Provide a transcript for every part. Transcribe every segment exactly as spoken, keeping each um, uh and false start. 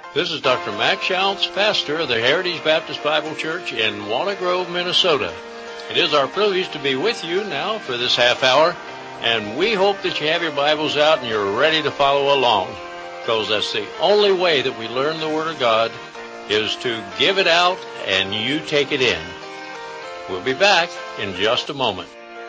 This is Doctor Max Shounts, pastor of the Heritage Baptist Bible Church in Walnut Grove, Minnesota. It is our privilege to be with you now for this half hour, and we hope that you have your Bibles out and you're ready to follow along, because that's the only way that we learn the Word of God is to give it out and you take it in. We'll be back in just a moment.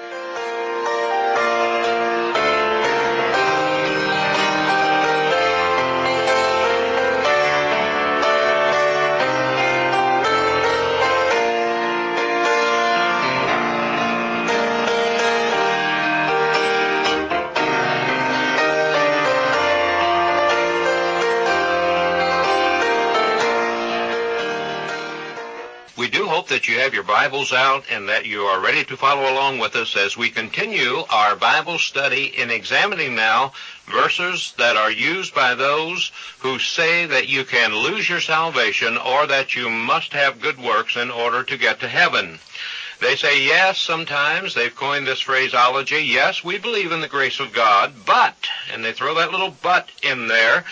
That you have your Bibles out and that you are ready to follow along with us as we continue our Bible study in examining now verses that are used by those who say that you can lose your salvation or that you must have good works in order to get to heaven. They say, yes, sometimes they've coined this phraseology, yes, we believe in the grace of God, but, and they throw that little but in there,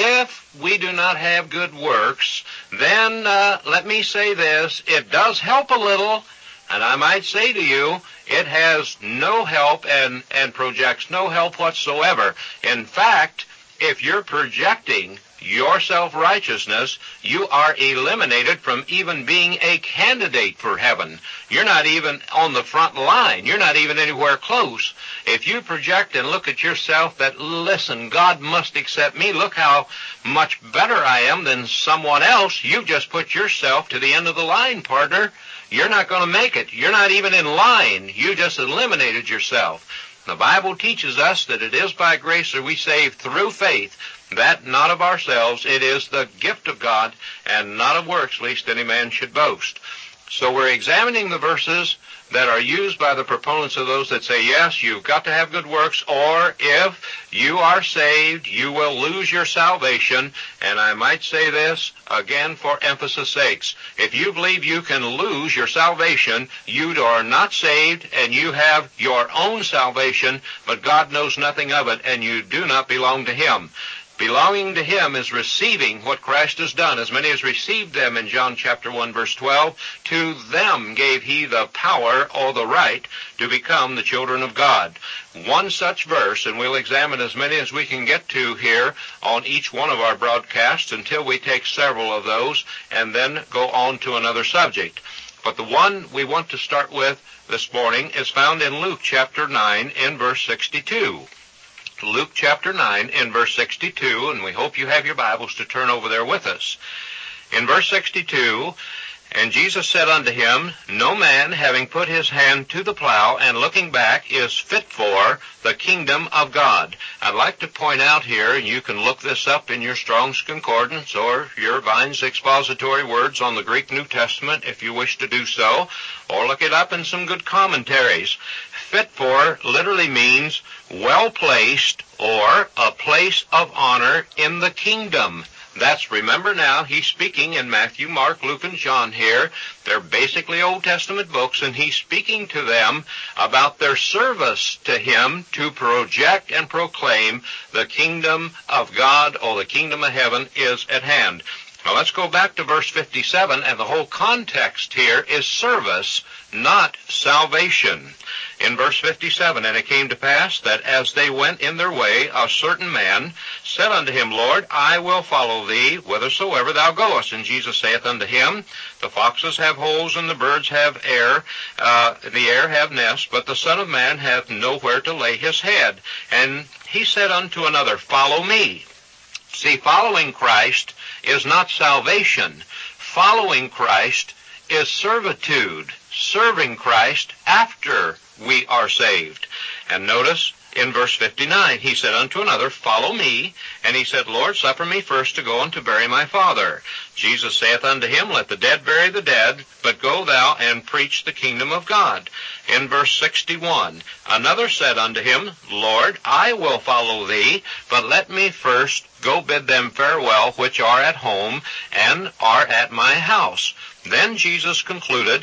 if we do not have good works, then uh, let me say this, it does help a little, and I might say to you, it has no help and, and projects no help whatsoever. In fact, if you're projecting your self-righteousness, you are eliminated from even being a candidate for heaven. You're not even on the front line. You're not even anywhere close. If you project and look at yourself that, listen, God must accept me, look how much better I am than someone else, you've just put yourself to the end of the line, partner. You're not going to make it. You're not even in line. You just eliminated yourself. The Bible teaches us that it is by grace that we save through faith, that not of ourselves, it is the gift of God, and not of works, lest any man should boast. So we're examining the verses that are used by the proponents of those that say, yes, you've got to have good works, or if you are saved, you will lose your salvation. And I might say this again for emphasis sakes. If you believe you can lose your salvation, you are not saved, and you have your own salvation, but God knows nothing of it, and you do not belong to Him. Belonging to Him is receiving what Christ has done. As many as received them in John chapter one, verse twelve, to them gave He the power or the right to become the children of God. One such verse, and we'll examine as many as we can get to here on each one of our broadcasts until we take several of those and then go on to another subject. But the one we want to start with this morning is found in Luke chapter nine in verse sixty-two. Luke chapter nine in verse sixty-two, and we hope you have your Bibles to turn over there with us. In verse sixty-two, and Jesus said unto him, no man, having put his hand to the plow and looking back, is fit for the kingdom of God. I'd like to point out here, and you can look this up in your Strong's Concordance or your Vine's Expository Words on the Greek New Testament if you wish to do so, or look it up in some good commentaries. Fit for literally means well-placed or a place of honor in the kingdom. That's, remember now, he's speaking in Matthew, Mark, Luke, and John here. They're basically Old Testament books, and he's speaking to them about their service to him to project and proclaim the kingdom of God, or the kingdom of heaven is at hand. Now let's go back to verse fifty-seven, and the whole context here is service, not salvation. In verse fifty-seven, and it came to pass that as they went in their way, a certain man said unto him, Lord, I will follow thee whithersoever thou goest. And Jesus saith unto him, the foxes have holes, and the birds have air, uh, the air have nests, but the Son of Man hath nowhere to lay his head. And he said unto another, follow me. See, following Christ is not salvation. Following Christ is servitude, serving Christ after we are saved. And notice in verse fifty-nine, he said unto another, follow me. And he said, Lord, suffer me first to go and to bury my father. Jesus saith unto him, let the dead bury the dead, but go thou and preach the kingdom of God. In verse sixty-one, another said unto him, Lord, I will follow thee, but let me first go bid them farewell which are at home and are at my house. Then Jesus concluded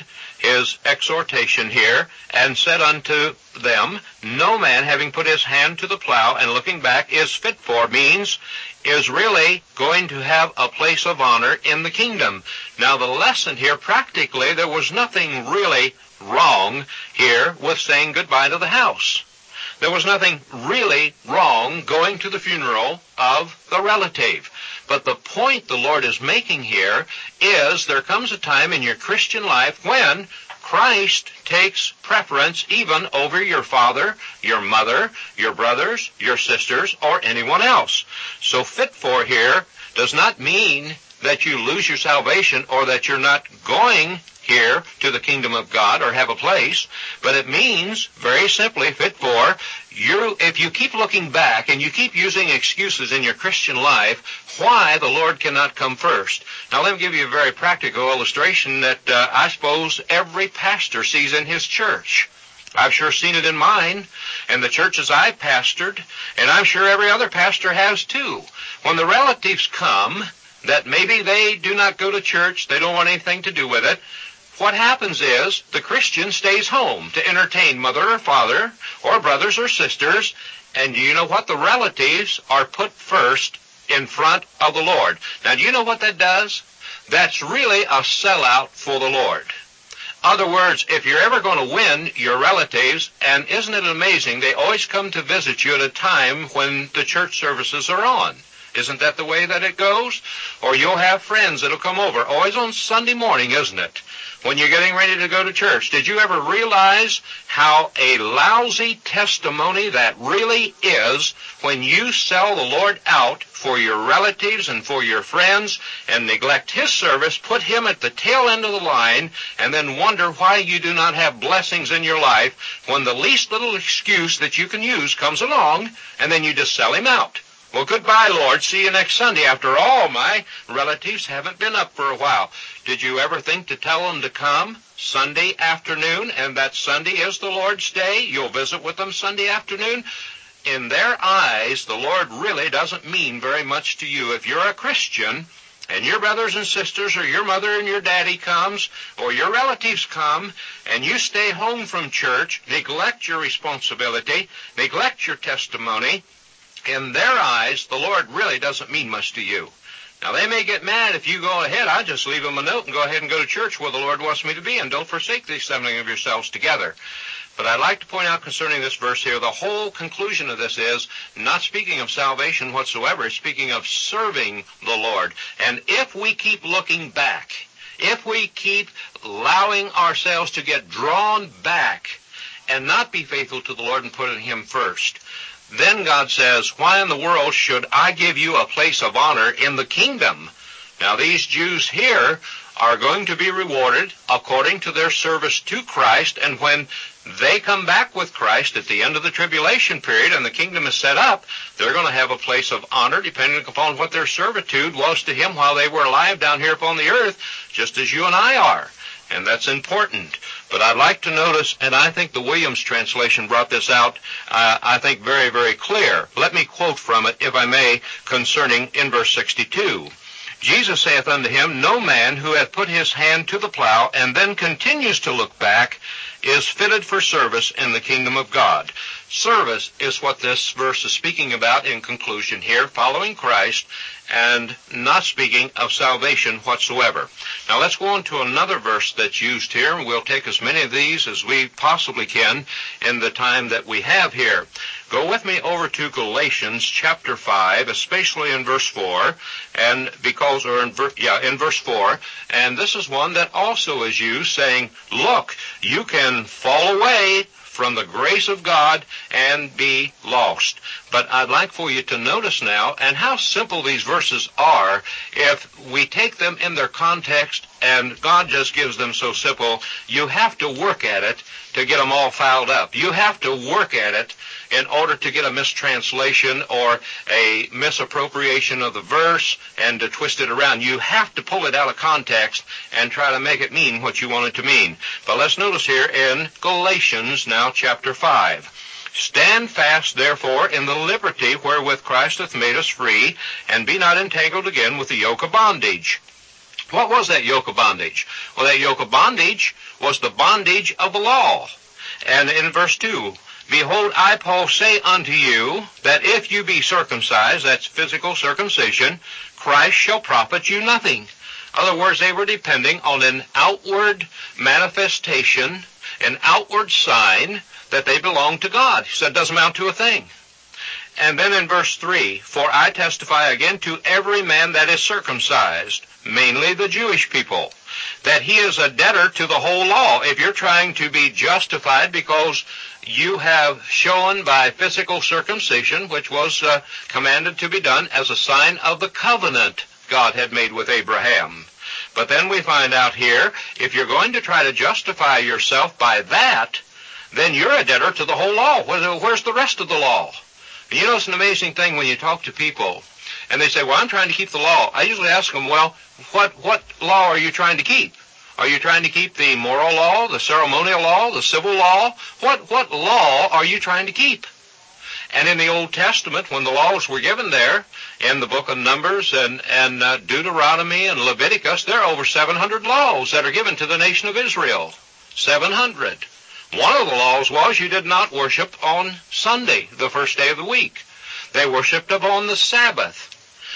his exhortation here, and said unto them, no man having put his hand to the plow and looking back is fit for, means is really going to have a place of honor in the kingdom. Now the lesson here, practically, there was nothing really wrong here with saying goodbye to the house. There was nothing really wrong going to the funeral of the relative. But the point the Lord is making here is there comes a time in your Christian life when Christ takes preference even over your father, your mother, your brothers, your sisters, or anyone else. So fit for here does not mean that you lose your salvation or that you're not going here to the kingdom of God or have a place, but it means, very simply, fit for, you, if you keep looking back and you keep using excuses in your Christian life, why the Lord cannot come first. Now let me give you a very practical illustration that uh, I suppose every pastor sees in his church. I've sure seen it in mine and the churches I've pastored, and I'm sure every other pastor has too. When the relatives come, that maybe they do not go to church, they don't want anything to do with it, what happens is the Christian stays home to entertain mother or father or brothers or sisters, and do you know what? The relatives are put first in front of the Lord. Now, do you know what that does? That's really a sellout for the Lord. Other words, if you're ever going to win your relatives, and isn't it amazing, they always come to visit you at a time when the church services are on. Isn't that the way that it goes? Or you'll have friends that'll come over, always on Sunday morning, isn't it? When you're getting ready to go to church. Did you ever realize how a lousy testimony that really is when you sell the Lord out for your relatives and for your friends and neglect His service, put Him at the tail end of the line, and then wonder why you do not have blessings in your life when the least little excuse that you can use comes along, and then you just sell Him out? Well, goodbye, Lord. See you next Sunday. After all, my relatives haven't been up for a while. Did you ever think to tell them to come Sunday afternoon, and that Sunday is the Lord's day? You'll visit with them Sunday afternoon? In their eyes, the Lord really doesn't mean very much to you. If you're a Christian, and your brothers and sisters, or your mother and your daddy comes, or your relatives come, and you stay home from church, neglect your responsibility, neglect your testimony, in their eyes, the Lord really doesn't mean much to you. Now, they may get mad if you go ahead. I just leave them a note and go ahead and go to church where the Lord wants me to be, and don't forsake the assembling of yourselves together. But I'd like to point out concerning this verse here, the whole conclusion of this is not speaking of salvation whatsoever. It's speaking of serving the Lord. And if we keep looking back, if we keep allowing ourselves to get drawn back and not be faithful to the Lord and putting Him first, then God says, why in the world should I give you a place of honor in the kingdom? Now, these Jews here are going to be rewarded according to their service to Christ, and when they come back with Christ at the end of the tribulation period and the kingdom is set up, they're going to have a place of honor depending upon what their servitude was to Him while they were alive down here upon the earth, just as you and I are. And that's important. But I'd like to notice, and I think the Williams translation brought this out, uh, I think very, very clear. Let me quote from it, if I may, concerning in verse sixty-two. Jesus saith unto him, no man who hath put his hand to the plow and then continues to look back is fitted for service in the kingdom of God. Service is what this verse is speaking about in conclusion here, following Christ and not speaking of salvation whatsoever. Now let's go on to another verse that's used here, and we'll take as many of these as we possibly can in the time that we have here. Go with me over to Galatians chapter five, especially in verse four, and because, or in, ver, yeah, in verse four, and this is one that also is used, saying, look, you can fall away from the grace of God and be lost. But I'd like for you to notice now, and how simple these verses are, if we take them in their context, and God just gives them so simple, you have to work at it to get them all fouled up. You have to work at it in order to get a mistranslation or a misappropriation of the verse and to twist it around. You have to pull it out of context and try to make it mean what you want it to mean. But let's notice here in Galatians now chapter five. Stand fast, therefore, in the liberty wherewith Christ hath made us free, and be not entangled again with the yoke of bondage. What was that yoke of bondage? Well, that yoke of bondage was the bondage of the law. And in verse two, behold, I, Paul, say unto you, that if you be circumcised, that's physical circumcision, Christ shall profit you nothing. In other words, they were depending on an outward manifestation, an outward sign that they belonged to God. He said it doesn't amount to a thing. And then in verse three, for I testify again to every man that is circumcised, mainly the Jewish people, that he is a debtor to the whole law. If you're trying to be justified because you have shown by physical circumcision, which was uh, commanded to be done as a sign of the covenant God had made with Abraham. But then we find out here, if you're going to try to justify yourself by that, then you're a debtor to the whole law. Where's the rest of the law? And you know, it's an amazing thing when you talk to people, and they say, well, I'm trying to keep the law. I usually ask them, well, what, what law are you trying to keep? Are you trying to keep the moral law, the ceremonial law, the civil law? What, what law are you trying to keep? And in the Old Testament, when the laws were given there, in the book of Numbers and, and uh, Deuteronomy and Leviticus, there are over seven hundred laws that are given to the nation of Israel. seven hundred. One of the laws was you did not worship on Sunday, the first day of the week. They worshiped upon the Sabbath.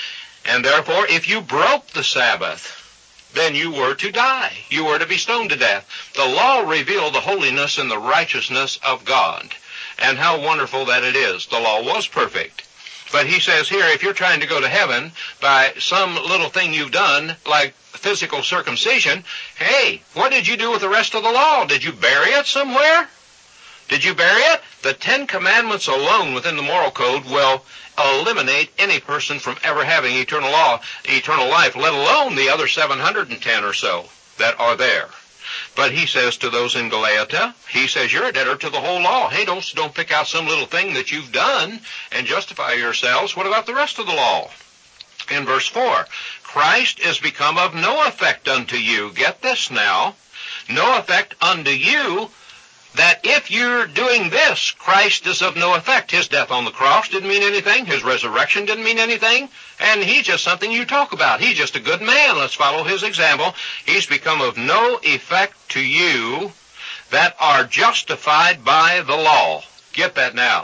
And therefore, if you broke the Sabbath, then you were to die. You were to be stoned to death. The law revealed the holiness and the righteousness of God. And how wonderful that it is. The law was perfect. But he says here, if you're trying to go to heaven by some little thing you've done, like physical circumcision, hey, what did you do with the rest of the law? Did you bury it somewhere? Did you bury it? The Ten Commandments alone within the moral code will eliminate any person from ever having eternal law, eternal life, let alone the other seven hundred ten or so that are there. But he says to those in Galatia, he says, you're a debtor to the whole law. Hey, don't, don't pick out some little thing that you've done and justify yourselves. What about the rest of the law? In verse four, Christ is become of no effect unto you. Get this now. No effect unto you, that if you're doing this, Christ is of no effect. His death on the cross didn't mean anything. His resurrection didn't mean anything. And he's just something you talk about. He's just a good man. Let's follow his example. He's become of no effect to you that are justified by the law. Get that now.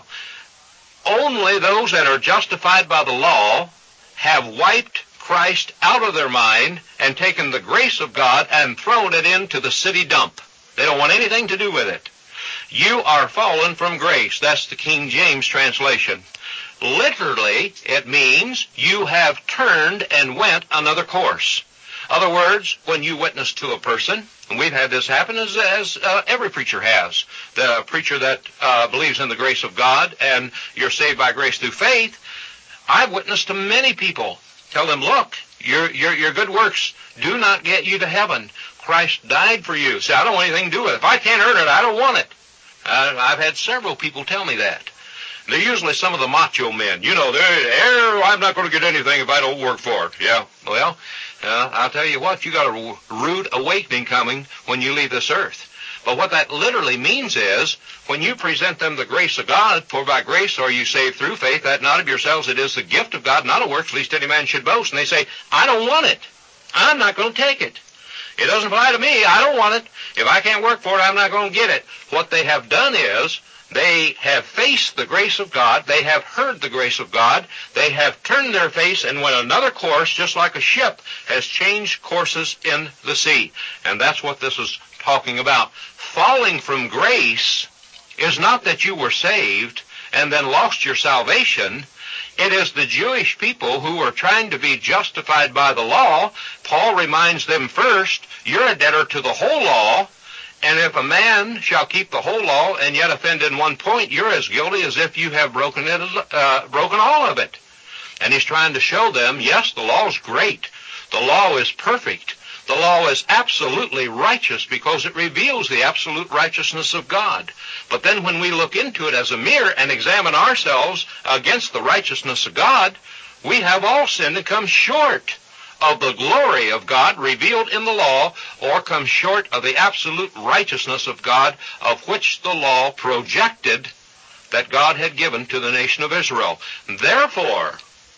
Only those that are justified by the law have wiped Christ out of their mind and taken the grace of God and thrown it into the city dump. They don't want anything to do with it. You are fallen from grace. That's the King James translation. Literally, it means you have turned and went another course. Other words, when you witness to a person, and we've had this happen as, as uh, every preacher has, the preacher that uh, believes in the grace of God and you're saved by grace through faith, I've witnessed to many people. Tell them, look, your, your, your good works do not get you to heaven. Christ died for you. Say, I don't want anything to do with it. If I can't earn it, I don't want it. Uh, I've had several people tell me that. They're usually some of the macho men. You know, they're, they're, I'm not going to get anything if I don't work for it. Yeah, well, uh, I'll tell you what, you got a rude awakening coming when you leave this earth. But what that literally means is, when you present them the grace of God, for by grace are you saved through faith, that not of yourselves, it is the gift of God, not of works, lest any man should boast. And they say, I don't want it. I'm not going to take it. It doesn't apply to me. I don't want it. If I can't work for it, I'm not going to get it. What they have done is, they have faced the grace of God. They have heard the grace of God. They have turned their face and went another course, just like a ship has changed courses in the sea. And that's what this is talking about. Falling from grace is not that you were saved and then lost your salvation. It is the Jewish people who are trying to be justified by the law. Paul reminds them first, you're a debtor to the whole law. And if a man shall keep the whole law and yet offend in one point, you're as guilty as if you have broken it, uh, broken all of it. And he's trying to show them, yes, the law is great. The law is perfect. The law is absolutely righteous because it reveals the absolute righteousness of God. But then when we look into it as a mirror and examine ourselves against the righteousness of God, we have all sinned and come short of the glory of God revealed in the law, or come short of the absolute righteousness of God, of which the law projected that God had given to the nation of Israel. Therefore,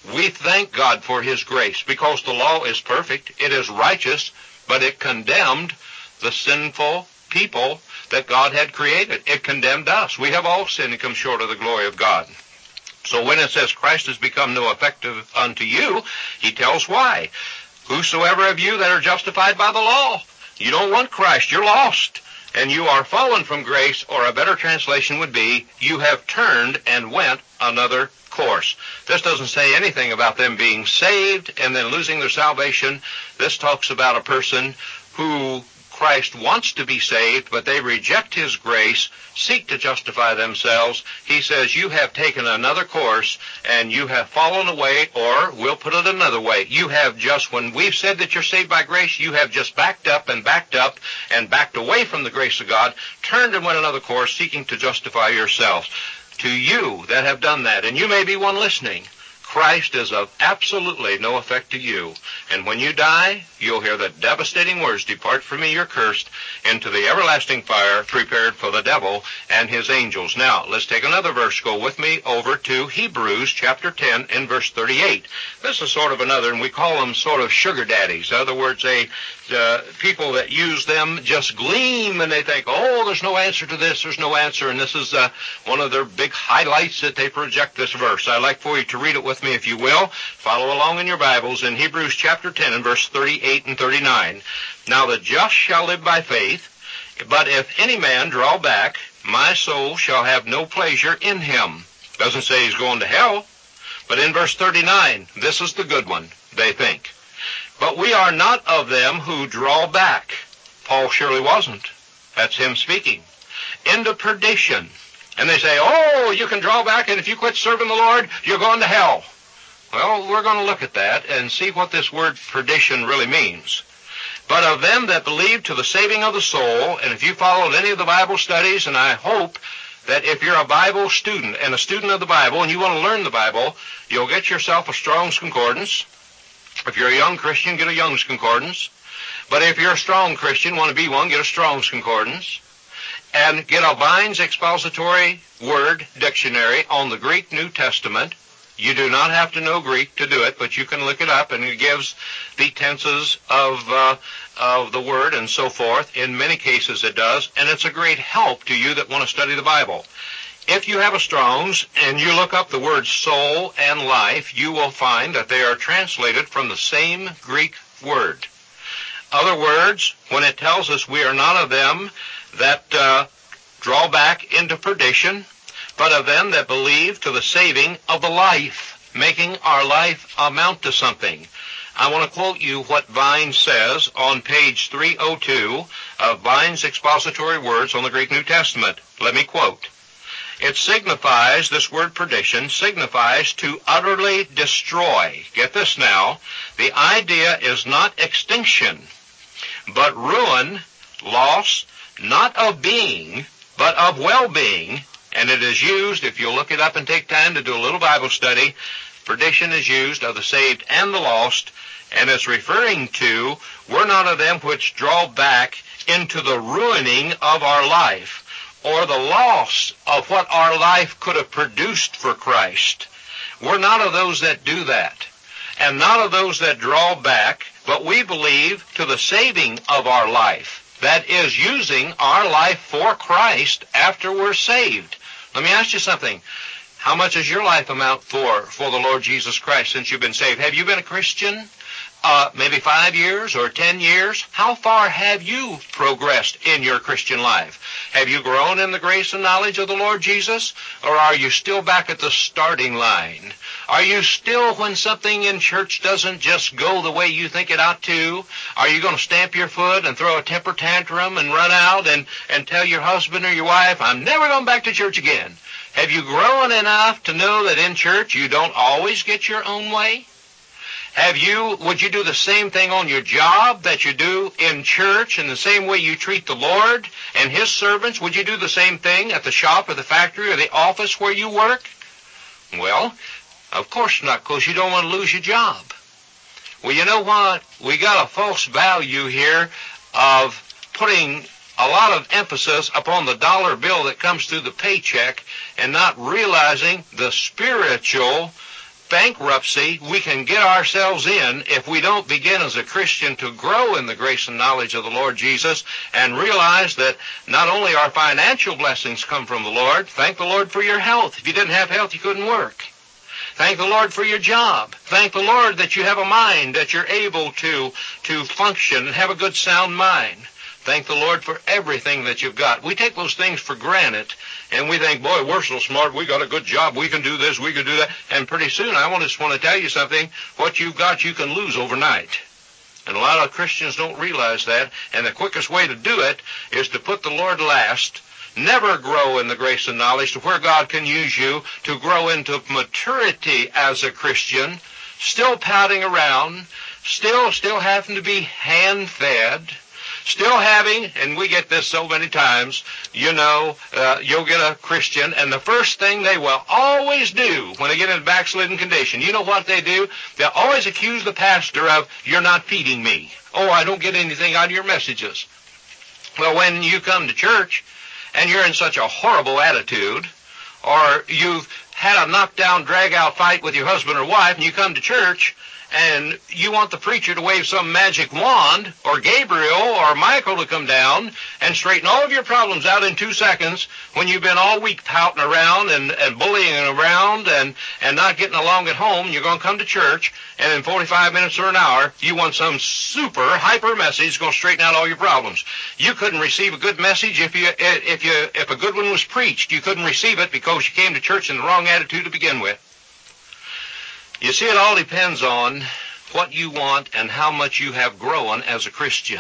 We thank God for his grace because the law is perfect. It is righteous, but it condemned the sinful people that God had created. It condemned us. We have all sinned and come short of the glory of God. So when it says Christ has become no effect unto you, he tells why. Whosoever of you that are justified by the law, you don't want Christ, you're lost, and you are fallen from grace, or a better translation would be, you have turned and went another course. This doesn't say anything about them being saved and then losing their salvation. This talks about a person who Christ wants to be saved, but they reject his grace, seek to justify themselves. He says, you have taken another course, and you have fallen away, or we'll put it another way. You have just, when we've said that you're saved by grace, you have just backed up and backed up and backed away from the grace of God, turned and went another course, seeking to justify yourselves. To you that have done that, and you may be one listening, Christ is of absolutely no effect to you. And when you die, you'll hear the devastating words, depart from me, you're cursed, into the everlasting fire prepared for the devil and his angels. Now, let's take another verse. Go with me over to Hebrews chapter ten and verse thirty-eight. This is sort of another, and we call them sort of sugar daddies. In other words, they, uh, people that use them just gleam, and they think, oh, there's no answer to this, there's no answer, and this is uh, one of their big highlights that they project this verse. I'd like for you to read it with me, if you will. Follow along in your Bibles in Hebrews chapter ten and verse thirty-eight and thirty-nine. Now the just shall live by faith, but if any man draw back, my soul shall have no pleasure in him. Doesn't say he's going to hell, but in verse thirty-nine, this is the good one, they think. But we are not of them who draw back. Paul surely wasn't. That's him speaking. Into perdition. And they say, oh, you can draw back, and if you quit serving the Lord, you're going to hell. Well, we're going to look at that and see what this word perdition really means. But of them that believe to the saving of the soul, and if you followed any of the Bible studies, and I hope that if you're a Bible student and a student of the Bible and you want to learn the Bible, you'll get yourself a Strong's Concordance. If you're a young Christian, get a Young's Concordance. But if you're a strong Christian, want to be one, get a Strong's Concordance. And get a Vine's Expository Word Dictionary on the Greek New Testament. You do not have to know Greek to do it, but you can look it up, and it gives the tenses of uh, of the word and so forth. In many cases it does, and it's a great help to you that want to study the Bible. If you have a Strong's and you look up the words soul and life, you will find that they are translated from the same Greek word. Other words, when it tells us we are not of them that uh, draw back into perdition, but of them that believe to the saving of the life, making our life amount to something. I want to quote you what Vine says on page three oh two of Vine's Expository Words on the Greek New Testament. Let me quote. It signifies, this word perdition, signifies to utterly destroy. Get this now. The idea is not extinction, but ruin, loss, not of being, but of well-being. And it is used, if you'll look it up and take time to do a little Bible study, perdition is used of the saved and the lost, and it's referring to, we're not of them which draw back into the ruining of our life, or the loss of what our life could have produced for Christ. We're not of those that do that, and not of those that draw back, but we believe to the saving of our life. That is, using our life for Christ after we're saved. Let me ask you something. How much does your life amount for, for the Lord Jesus Christ since you've been saved? Have you been a Christian uh, maybe five years or ten years? How far have you progressed in your Christian life? Have you grown in the grace and knowledge of the Lord Jesus? Or are you still back at the starting line? Are you still, when something in church doesn't just go the way you think it ought to, are you going to stamp your foot and throw a temper tantrum and run out and, and tell your husband or your wife, I'm never going back to church again? Have you grown enough to know that in church you don't always get your own way? Have you, would you do the same thing on your job that you do in church, in the same way you treat the Lord and His servants? Would you do the same thing at the shop or the factory or the office where you work? Well, of course not, because you don't want to lose your job. Well, you know what? We got a false value here of putting a lot of emphasis upon the dollar bill that comes through the paycheck and not realizing the spiritual bankruptcy we can get ourselves in if we don't begin as a Christian to grow in the grace and knowledge of the Lord Jesus and realize that not only our financial blessings come from the Lord. Thank the Lord for your health. If you didn't have health, you couldn't work. Thank the Lord for your job. Thank the Lord that you have a mind, that you're able to, to function and have a good sound mind. Thank the Lord for everything that you've got. We take those things for granted, and we think, boy, we're so smart, we got a good job, we can do this, we can do that. And pretty soon, I just want to tell you something, what you've got you can lose overnight. And a lot of Christians don't realize that, and the quickest way to do it is to put the Lord last. Never grow in the grace and knowledge to where God can use you to grow into maturity as a Christian, still pouting around, still, still having to be hand-fed, still having, and we get this so many times, you know, uh, you'll get a Christian, and the first thing they will always do when they get in a backslidden condition, you know what they do? They'll always accuse the pastor of, you're not feeding me. Oh, I don't get anything out of your messages. Well, when you come to church, and you're in such a horrible attitude, or you've had a knockdown, drag-out fight with your husband or wife, and you come to church, and you want the preacher to wave some magic wand, or Gabriel or Michael to come down and straighten all of your problems out in two seconds when you've been all week pouting around and, and bullying around and, and not getting along at home, you're going to come to church, and in forty-five minutes or an hour, you want some super hyper message that's going to straighten out all your problems. You couldn't receive a good message if you if you if a good one was preached. You couldn't receive it because you came to church in the wrong attitude to begin with. You see, it all depends on what you want and how much you have grown as a Christian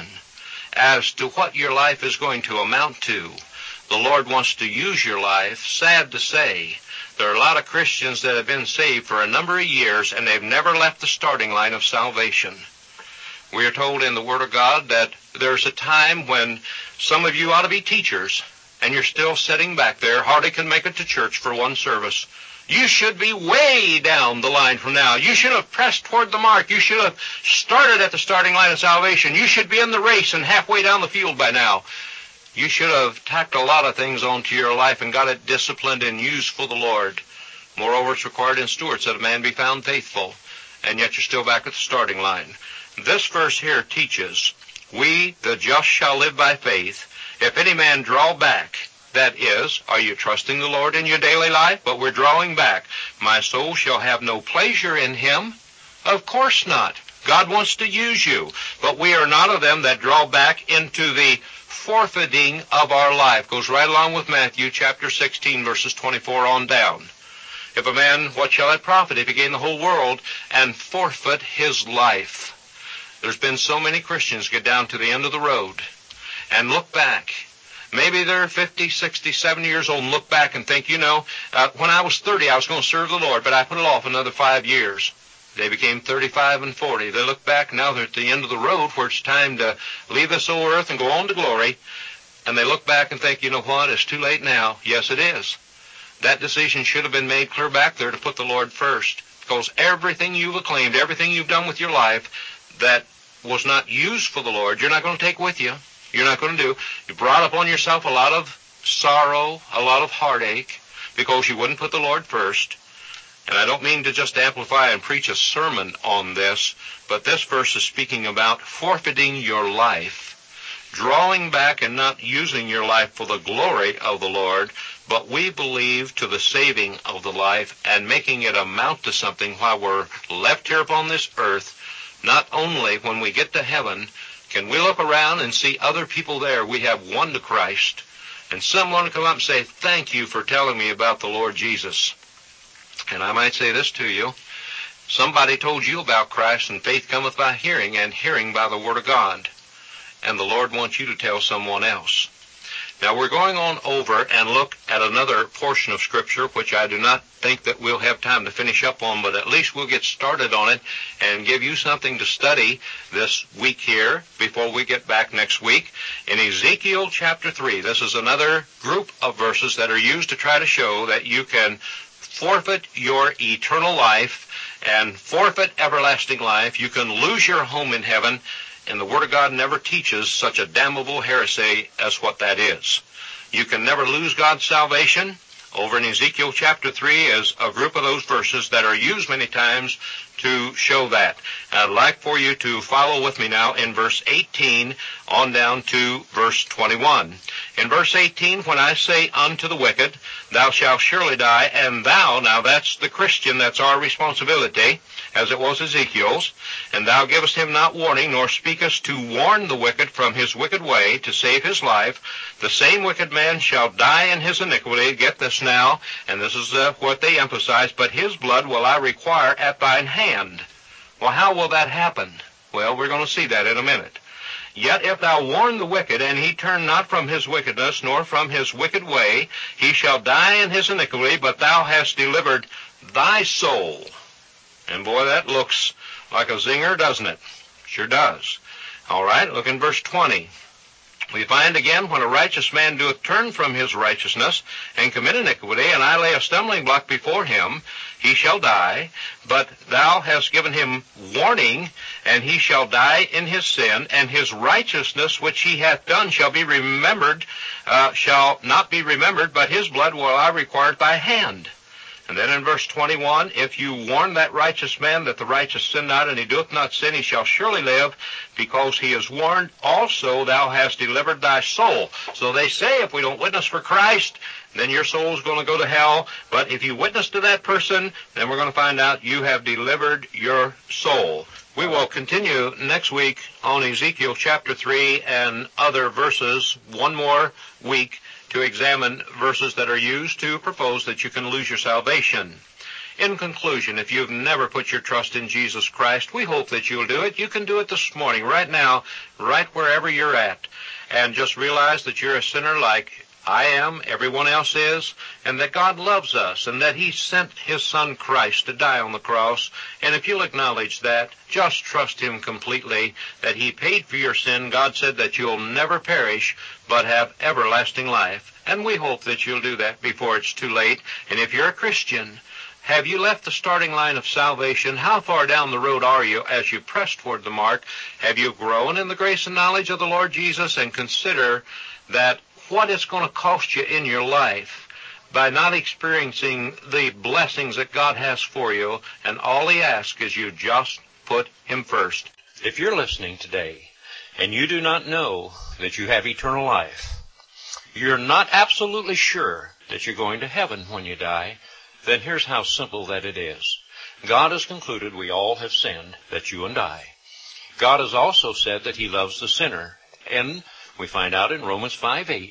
as to what your life is going to amount to. The Lord wants to use your life. Sad to say, there are a lot of Christians that have been saved for a number of years and they've never left the starting line of salvation. We are told in the Word of God that there's a time when some of you ought to be teachers and you're still sitting back there, hardly can make it to church for one service. You should be way down the line from now. You should have pressed toward the mark. You should have started at the starting line of salvation. You should be in the race and halfway down the field by now. You should have tacked a lot of things onto your life and got it disciplined and used for the Lord. Moreover, it's required in stewards that a man be found faithful, and yet you're still back at the starting line. This verse here teaches, we, the just, shall live by faith. If any man draw back, that is, are you trusting the Lord in your daily life? But we're drawing back. My soul shall have no pleasure in him. Of course not. God wants to use you. But we are not of them that draw back into the forfeiting of our life. Goes right along with Matthew chapter sixteen, verses twenty-four on down. If a man, what shall it profit if he gain the whole world and forfeit his life? There's been so many Christians get down to the end of the road and look back. Maybe they're fifty, sixty, seventy years old and look back and think, you know, uh, when I was thirty, I was going to serve the Lord, but I put it off another five years. They became thirty-five and forty. They look back, now they're at the end of the road where it's time to leave this old earth and go on to glory. And they look back and think, you know what, it's too late now. Yes, it is. That decision should have been made clear back there to put the Lord first. Because everything you've acclaimed, everything you've done with your life that was not used for the Lord, you're not going to take with you. You're not going to do. You brought upon yourself a lot of sorrow, a lot of heartache, because you wouldn't put the Lord first. And I don't mean to just amplify and preach a sermon on this, but this verse is speaking about forfeiting your life, drawing back and not using your life for the glory of the Lord, but we believe to the saving of the life and making it amount to something while we're left here upon this earth. Not only when we get to heaven can we look around and see other people there we have won to Christ, and someone come up and say, thank you for telling me about the Lord Jesus. And I might say this to you, somebody told you about Christ, and faith cometh by hearing, and hearing by the Word of God. And the Lord wants you to tell someone else. Now we're going on over and look at another portion of Scripture, which I do not think that we'll have time to finish up on, but at least we'll get started on it and give you something to study this week here before we get back next week. In Ezekiel chapter three, this is another group of verses that are used to try to show that you can forfeit your eternal life and forfeit everlasting life. You can lose your home in heaven. And the Word of God never teaches such a damnable heresy as what that is. You can never lose God's salvation. over in Ezekiel chapter three is a group of those verses that are used many times to show that. I'd like for you to follow with me now in verse eighteen on down to verse twenty-one. In verse eighteen, when I say unto the wicked, thou shalt surely die, and thou, now that's the Christian, that's our responsibility, as it was Ezekiel's, and thou givest him not warning, nor speakest to warn the wicked from his wicked way, to save his life, the same wicked man shall die in his iniquity. Get this now, and this is uh, what they emphasize, but his blood will I require at thine hand. Well, how will that happen? Well, we're going to see that in a minute. Yet if thou warn the wicked, and he turn not from his wickedness, nor from his wicked way, he shall die in his iniquity, but thou hast delivered thy soul. And boy, that looks like a zinger, doesn't it? Sure does. All right, look in verse twenty. We find again, when a righteous man doeth turn from his righteousness and commit iniquity, and I lay a stumbling block before him, he shall die. But thou hast given him warning, and he shall die in his sin, and his righteousness which he hath done shall be remembered, uh, shall not be remembered, but his blood will I require at thy hand. And then in verse twenty-one, if you warn that righteous man that the righteous sin not, and he doeth not sin, he shall surely live, because he is warned. Also thou hast delivered thy soul. So they say if we don't witness for Christ, then your soul's going to go to hell. But if you witness to that person, then we're going to find out you have delivered your soul. We will continue next week on Ezekiel chapter three and other verses, one more week, to examine verses that are used to propose that you can lose your salvation. In conclusion, if you've never put your trust in Jesus Christ, we hope that you'll do it. You can do it this morning, right now, right wherever you're at. And just realize that you're a sinner like I am, everyone else is, and that God loves us, and that he sent his Son Christ to die on the cross. And if you'll acknowledge that, just trust him completely, that he paid for your sin. God said that you'll never perish, but have everlasting life. And we hope that you'll do that before it's too late. And if you're a Christian, have you left the starting line of salvation? How far down the road are you as you press toward the mark? Have you grown in the grace and knowledge of the Lord Jesus? And consider that what it's going to cost you in your life by not experiencing the blessings that God has for you, and all he asks is you just put him first. If you're listening today and you do not know that you have eternal life, you're not absolutely sure that you're going to heaven when you die, then here's how simple that it is. God has concluded we all have sinned, that you and I. God has also said that he loves the sinner, and we find out in Romans five eight,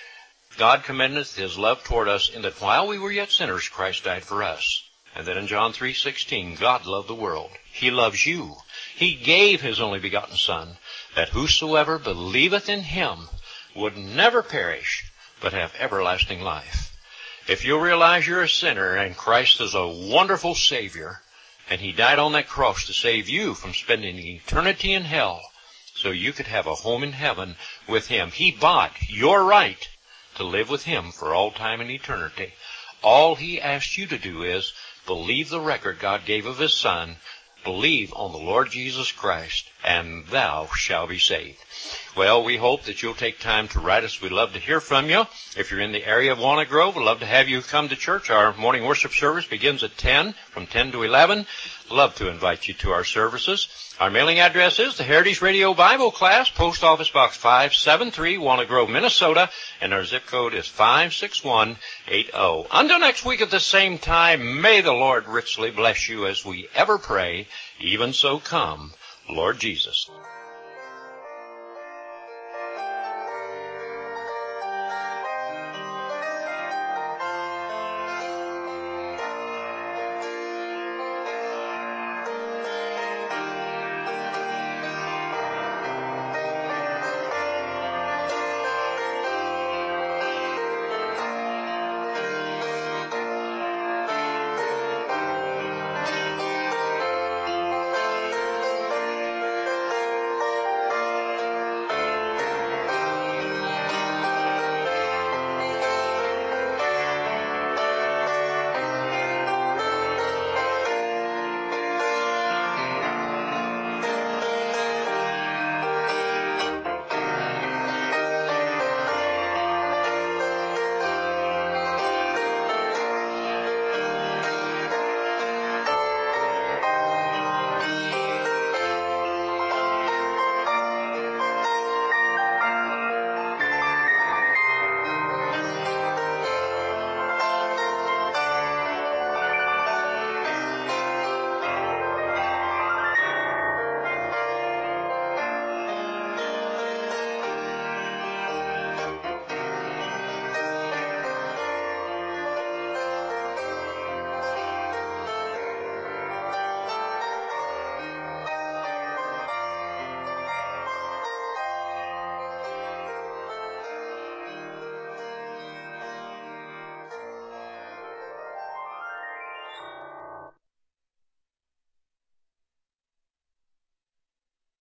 God commendeth his love toward us in that while we were yet sinners, Christ died for us. And then in John three sixteen, God loved the world. He loves you. He gave his only begotten Son, that whosoever believeth in him would never perish, but have everlasting life. If you realize you're a sinner and Christ is a wonderful Savior, and he died on that cross to save you from spending eternity in hell, so you could have a home in heaven with him. He bought your right to live with him for all time and eternity. All he asks you to do is believe the record God gave of his Son, believe on the Lord Jesus Christ, and thou shalt be saved. Well, we hope that you'll take time to write us. We'd love to hear from you. If you're in the area of Walnut Grove, we'd love to have you come to church. Our morning worship service begins at ten, from ten to eleven. Love to invite you to our services. Our mailing address is the Heritage Radio Bible Class, Post Office Box five seven three, Walnut Grove, Minnesota, and our zip code is five six one eight zero. Until next week at the same time, may the Lord richly bless you as we ever pray. Even so come, Lord Jesus.